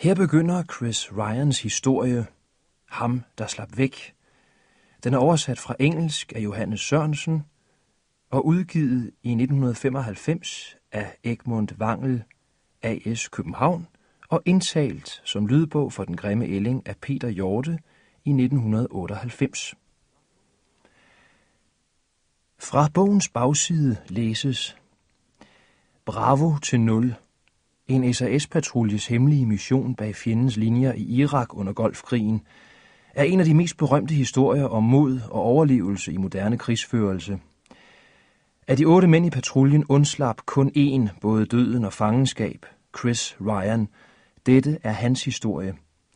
Her begynder Chris Ryans historie, Ham, der slap væk. Den er oversat fra engelsk af Johannes Sørensen og udgivet i 1995 af Egmont Wangel, A/S København, og indtalt som lydbog for Den grimme ælling af Peter Hjorte i 1998. Fra bogens bagside læses: Bravo til 0. En SAS-patruljes hemmelige mission bag fjendens linjer i Irak under Golfkrigen er en af de mest berømte historier om mod og overlevelse i moderne krigsførelse. Af de 8 mænd i patruljen undslap kun én både døden og fangenskab, Chris Ryan. Dette er hans historie.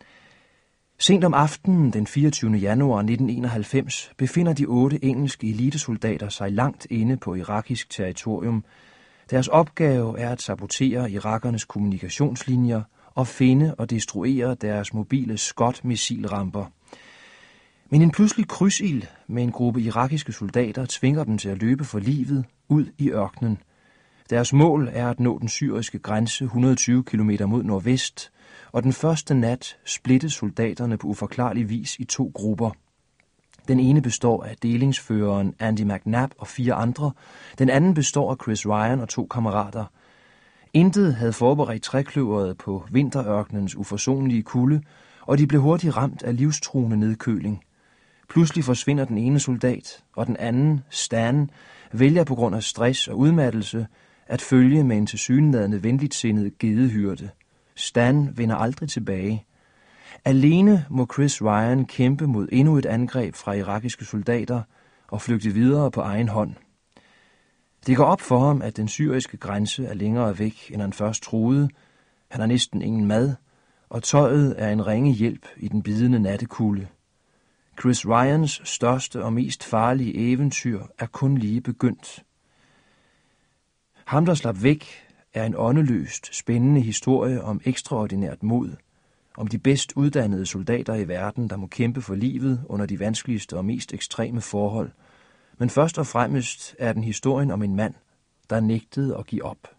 Sent om aftenen den 24. januar 1991 befinder de 8 engelske elitesoldater sig langt inde på irakisk territorium. Deres opgave er at sabotere irakernes kommunikationslinjer og finde og destruere deres mobile Scud-missilramper. Men en pludselig krydsild med en gruppe irakiske soldater tvinger dem til at løbe for livet ud i ørkenen. Deres mål er at nå den syriske grænse 120 km mod nordvest, og den første nat splittes soldaterne på uforklarlig vis i 2 grupper. Den ene består af delingsføreren Andy McNabb og 4 andre. Den anden består af Chris Ryan og 2 kammerater. Intet havde forberedt trækløveret på vinterørkenens uforsonlige kulde, og de blev hurtigt ramt af livstruende nedkøling. Pludselig forsvinder den ene soldat, og den anden, Stan, vælger på grund af stress og udmattelse at følge med en tilsyneladende venligtsindet gedehyrde. Stan vender aldrig tilbage. Alene må Chris Ryan kæmpe mod endnu et angreb fra irakiske soldater og flygte videre på egen hånd. Det går op for ham, at den syriske grænse er længere væk, end han først troede. Han har næsten ingen mad, og tøjet er en ringe hjælp i den bidende nattekulde. Chris Ryans største og mest farlige eventyr er kun lige begyndt. Ham, der slap væk, er en åndeløst spændende historie om ekstraordinært mod, om de bedst uddannede soldater i verden, der må kæmpe for livet under de vanskeligste og mest ekstreme forhold. Men først og fremmest er den historien om en mand, der nægtede at give op.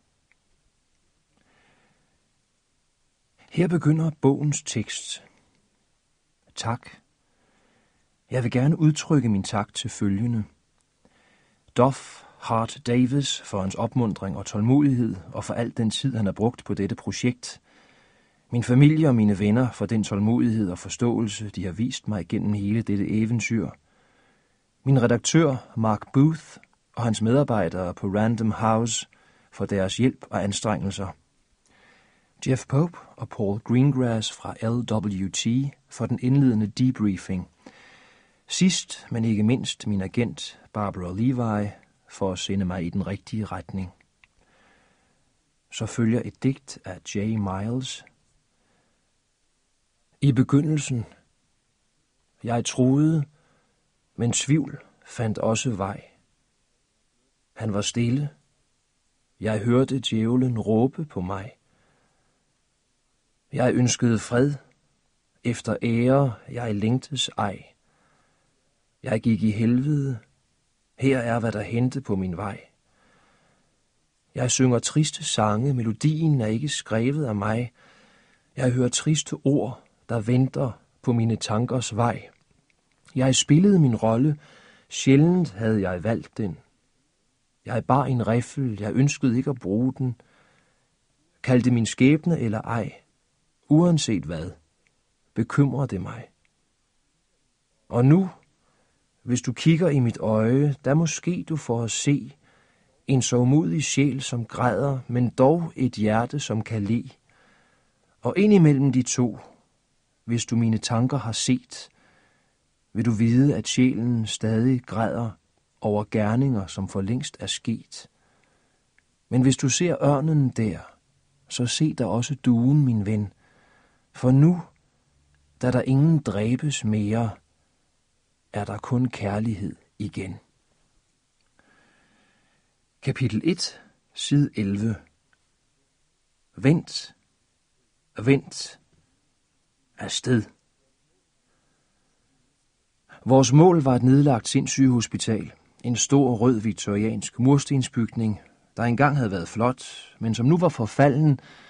Her begynder bogens tekst. Tak. Jeg vil gerne udtrykke min tak til følgende. Duff Hart Davis for hans opmuntring og tålmodighed og for al den tid, han har brugt på dette projekt. Min familie og mine venner for den tålmodighed og forståelse, de har vist mig gennem hele dette eventyr. Min redaktør Mark Booth og hans medarbejdere på Random House for deres hjælp og anstrengelser. Jeff Pope og Paul Greengrass fra LWT for den indledende debriefing. Sidst, men ikke mindst, min agent Barbara Levi for at sende mig i den rigtige retning. Så følger et digt af J. Miles. I begyndelsen. Jeg troede, men tvivl fandt også vej. Han var stille. Jeg hørte djævlen råbe på mig. Jeg ønskede fred. Efter ære, jeg længtes ej. Jeg gik i helvede. Her er, hvad der hente på min vej. Jeg synger triste sange. Melodien er ikke skrevet af mig. Jeg hører triste ord, der venter på mine tankers vej. Jeg spillede min rolle. Sjældent havde jeg valgt den. Jeg bar en riffel. Jeg ønskede ikke at bruge den. Kaldte min skæbne eller ej. Uanset hvad, bekymrer det mig. Og nu, hvis du kigger i mit øje, der måske du får at se en sørgmodig sjæl, som græder, men dog et hjerte, som kan le. Og indimellem de to, hvis du mine tanker har set, vil du vide, at sjælen stadig græder over gerninger, som for længst er sket. Men hvis du ser ørnen der, så se der også duen, min ven. For nu, da der ingen dræbes mere, er der kun kærlighed igen. Kapitel 1, side 11. Vent, vent, afsted. Vores mål var et nedlagt sindssygehospital. En stor rød victoriansk murstensbygning, der engang havde været flot, men som nu var forfalden